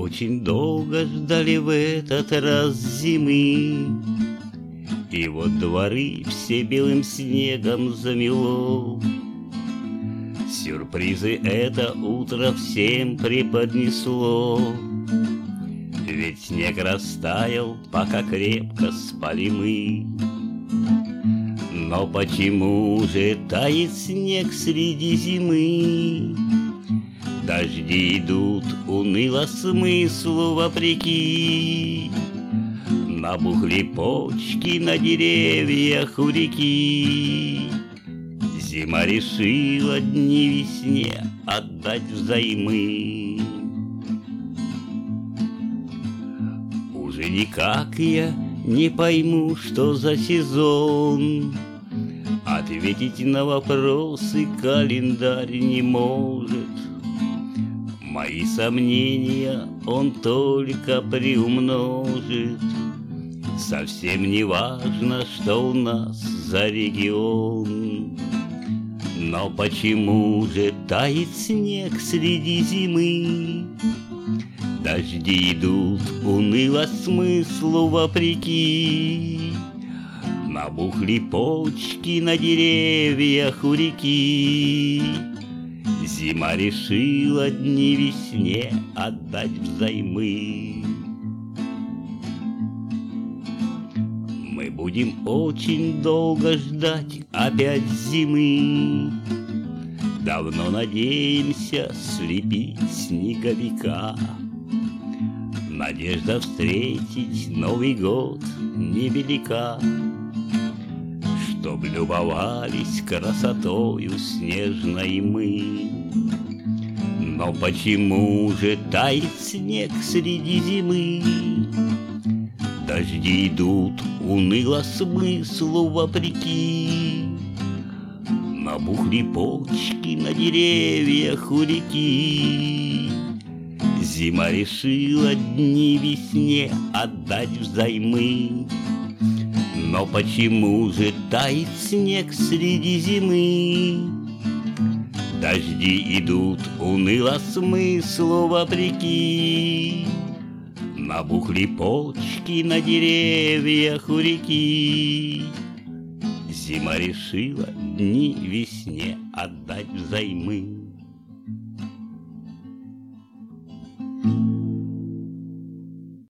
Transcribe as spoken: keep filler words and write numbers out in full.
очень долго ждали в этот раз зимы, и вот дворы все белым снегом замело. Сюрпризы это утро всем преподнесло, ведь снег растаял, пока крепко спали мы. Но почему же тает снег среди зимы? Дожди идут уныло смыслу вопреки, набухли почки на деревьях у реки. Зима решила дни весне отдать взаймы. Уже никак я не пойму, что за сезон, ответить на вопросы календарь не может. Мои сомнения он только приумножит. Совсем не важно, что у нас за регион. Но почему же тает снег среди зимы? Дожди идут уныло смыслу вопреки, набухли почки на деревьях у реки. Зима решила дни весне отдать взаймы. Мы будем очень долго ждать опять зимы, давно надеемся слепить снеговика. Надежда встретить Новый год невелика, чтоб любовались красотою снежной мы. Но почему же тает снег среди зимы? Дожди идут уныло смыслу вопреки, набухли почки на деревьях у реки. Зима решила дни весне отдать взаймы. Но почему же тает снег среди зимы? Дожди идут уныло смыслу вопреки, набухли почки на деревьях у реки. Зима решила дни весне отдать взаймы.